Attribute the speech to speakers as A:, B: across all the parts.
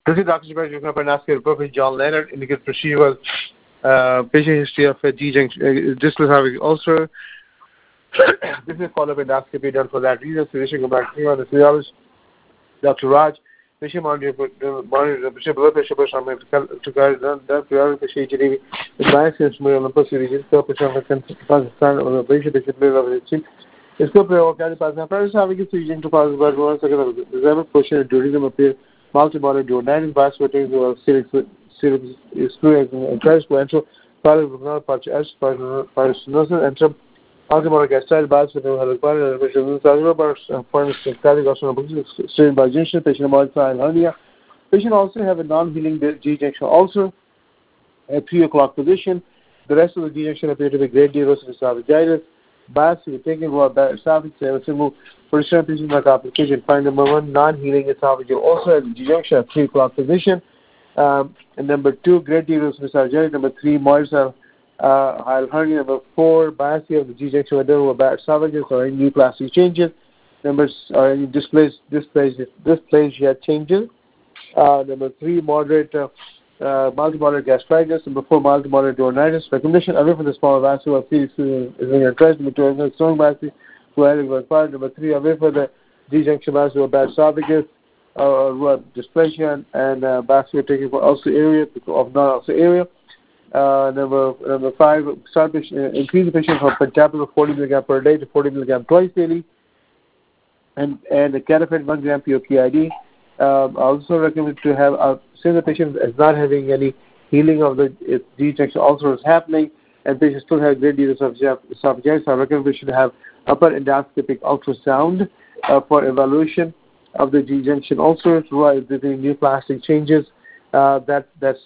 A: This is Dr. Jabbar Juknaparnaski, Professor John Leonard, indicates procedure patient history of G-junction distal cervical ulcer. This is follow-up endoscopy done for that reason. Physician go back to the physiologist, Dr. Raj. Patient monitor the patient blood pressure to guide the priority patient advanced instrument on the pussy region. So patient on the patient level of the इसको प्रयोग करने पास में पर सारे की चीजें तो पास बार वो सके रिजर्व पोजीशन ड्यूरिंग में पे multimodal duodenal vasculature or interest ventral parallel patch S paranosis enter multimodal gastritis vascular helical cellular forms cardiac osmosis strain by junction patient modified hernia. Patient also have a non-healing G-junction ulcer at 3 o'clock position. The rest of the G-junction appear to be grade D erosive esophagitis. Biopsy taken about esophagus have a simple position like application. Find number 1 non-healing esophageal ulcer at the G-junction at 3 o'clock position. And number 2 grade D erosive esophagitis. Number 3 moist hernia. Number 4 biopsy of the G-junction whether or bad esophagus or any new plastic changes. Numbers or any dysplasia changes. Number 3 moderate multimodular gastritis. Number 4 multimodular duodenitis. Recommendation away from the small vascular is in interest. Number 2 strong biopsy. Number 3 away from the G-junction vascular bad esophagus dysplasia and vascular taking for ulcer area of non-ulcer area. Number 5 start increase the patient from pentapical 40 mg per day to 40 mg twice daily. And the Catafed 1 gram POPID. Also recommend to have since the patient is not having any healing of the G-junction ulcer is happening, and patient still have grade D esophagitis, I recommend we should have upper endoscopic ultrasound for evaluation of the G-junction ulcers. Right, if there new plastic changes that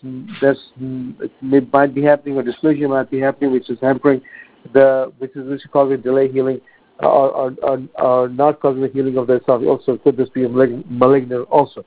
A: might be happening, or dysplasia might be happening, which is hampering which is causing delay healing. Or not causing the healing of the esophagus ulcer. Could this be a malignant ulcer?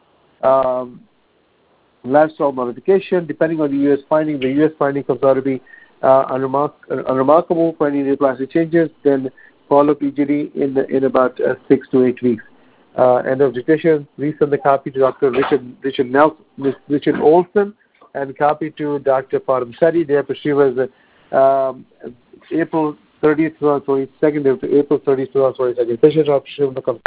A: Lifestyle modification, depending on the U.S. finding, the U.S. finding comes out to be unremarkable for any new plastic changes. Then follow PGD in about 6 to 8 weeks. End of discussion. Please send the copy to Dr. Richard Olson and copy to Dr. Paramsetti. Their procedure was April 30th, 2022 to April 30th, 2022. Patient option